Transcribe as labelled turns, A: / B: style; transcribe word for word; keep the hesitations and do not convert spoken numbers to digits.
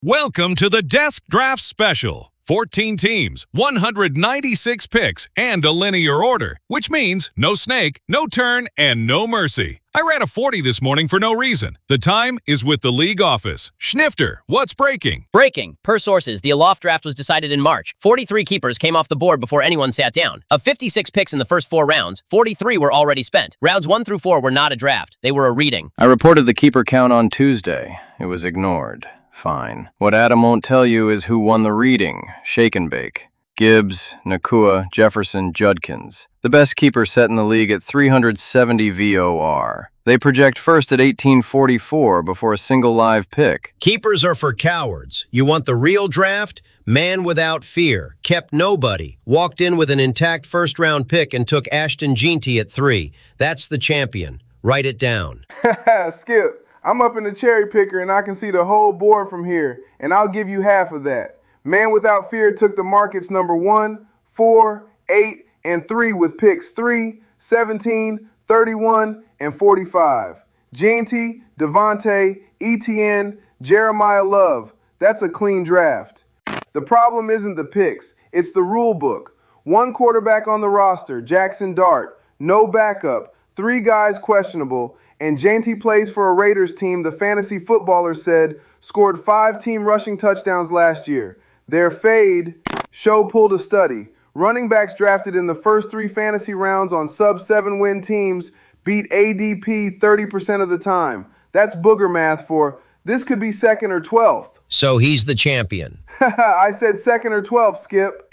A: Welcome to the Desk Draft Special. fourteen teams, one hundred ninety-six picks, and a linear order, which means no snake, no turn, and no mercy. I ran a forty this morning for no reason. The time is with the league office. Schnifter, what's breaking?
B: Breaking. Per sources, the Aloft draft was decided in March. forty-three keepers came off the board before anyone sat down. Of fifty-six picks in the first four rounds, forty-three were already spent. Rounds one through four were not a draft. They were a reading.
C: I reported the keeper count on Tuesday. It was ignored. Fine. What Adam won't tell you is who won the reading. Shake and bake. Gibbs, Nakua, Jefferson, Judkins. The best keeper set in the league at three hundred seventy V O R. They project first at eighteen forty-four before a single live pick.
D: Keepers are for cowards. You want the real draft? Man without fear. Kept nobody. Walked in with an intact first-round pick and took Ashton Jeanty at three. That's the champion. Write it down.
E: Skip. I'm up in the cherry picker and I can see the whole board from here, and I'll give you half of that. Man Without Fear took the markets number one, four, eight, and three with picks three, seventeen, thirty-one, and forty-five. Jeanty, Devontae, Etienne, Jeremiah Love. That's a clean draft. The problem isn't the picks, it's the rule book. One quarterback on the roster, Jackson Dart, no backup, three guys questionable, and Jeanty plays for a Raiders team the fantasy footballer said scored five team rushing touchdowns last year. Their fade, show pulled a study. Running backs drafted in the first three fantasy rounds on sub-seven win teams beat A D P thirty percent of the time. That's booger math for this could be second or twelfth.
D: So he's the champion.
E: I said second or twelfth, Skip.